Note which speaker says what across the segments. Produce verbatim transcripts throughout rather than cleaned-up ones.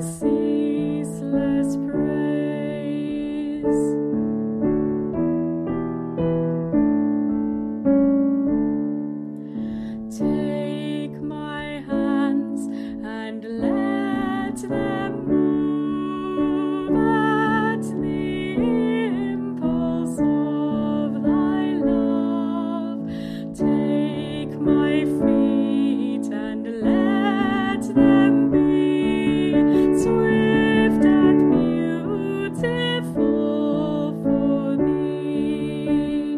Speaker 1: ceaseless praise. Take my hands and let them move at the impulse of thy love. Take my feet and let them be swift and beautiful for thee.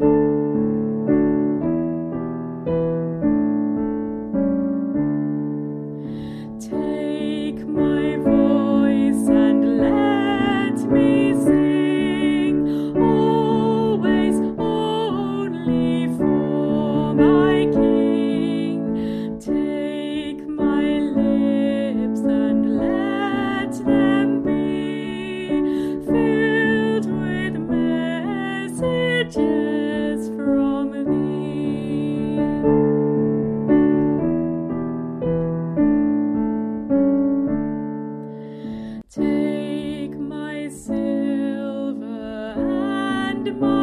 Speaker 1: Take my voice and let me sing, always only for my King. Take my lips and let them be filled with messages from thee. Take my silver and my